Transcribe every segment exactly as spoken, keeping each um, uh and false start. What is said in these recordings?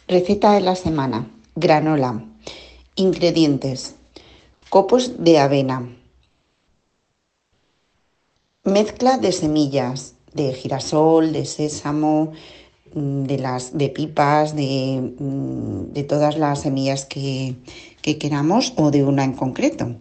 Receta de la semana: granola. Ingredientes: copos de avena, mezcla de semillas de girasol, de sésamo, de las de pipas, de, de todas las semillas que, que queramos o de una en concreto.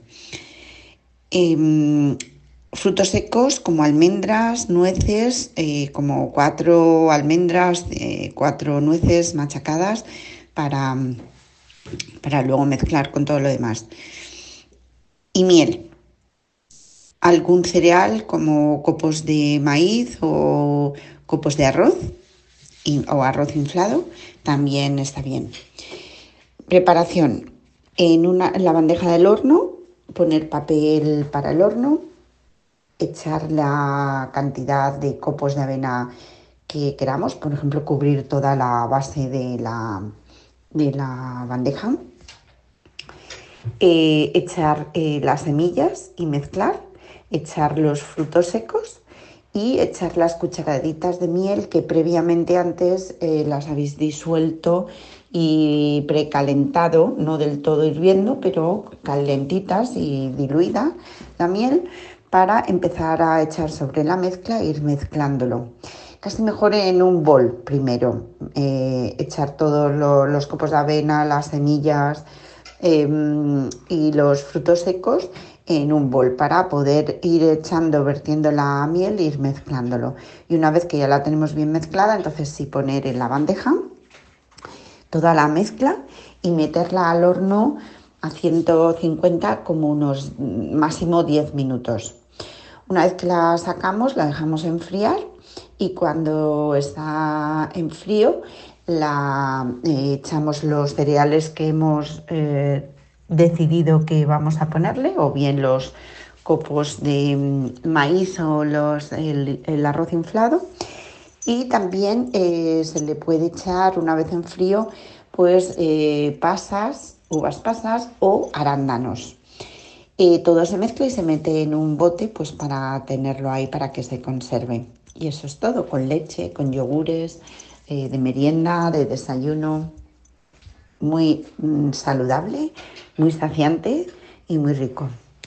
Eh, frutos secos como almendras, nueces, eh, como cuatro almendras, eh, cuatro nueces machacadas para, para luego mezclar con todo lo demás. Y miel. Algún cereal como copos de maíz o copos de arroz o arroz inflado también está bien. Preparación: en, una, en la bandeja del horno, poner papel para el horno, echar la cantidad de copos de avena que queramos, por ejemplo, cubrir toda la base de la, de la bandeja, eh, echar eh, las semillas y mezclar, echar los frutos secos y echar las cucharaditas de miel que previamente antes eh, las habéis disuelto y precalentado, no del todo hirviendo, pero calentitas y diluida la miel, para empezar a echar sobre la mezcla e ir mezclándolo. Casi mejor en un bol primero, eh, echar todos lo, los copos de avena, las semillas eh, y los frutos secos en un bol para poder ir echando, vertiendo la miel e ir mezclándolo. Y una vez que ya la tenemos bien mezclada, entonces sí poner en la bandeja toda la mezcla y meterla al horno a ciento cincuenta como unos máximo diez minutos. Una vez que la sacamos, la dejamos enfriar y cuando está en frío la, eh, echamos los cereales que hemos eh, decidido que vamos a ponerle, o bien los copos de maíz o los, el, el arroz inflado, y también eh, se le puede echar, una vez en frío, pues eh, pasas, uvas pasas o arándanos. Eh, todo se mezcla y se mete en un bote, pues para tenerlo ahí para que se conserve. Y eso es todo, con leche, con yogures, eh, de merienda, de desayuno. Muy mm, saludable, muy saciante y muy rico.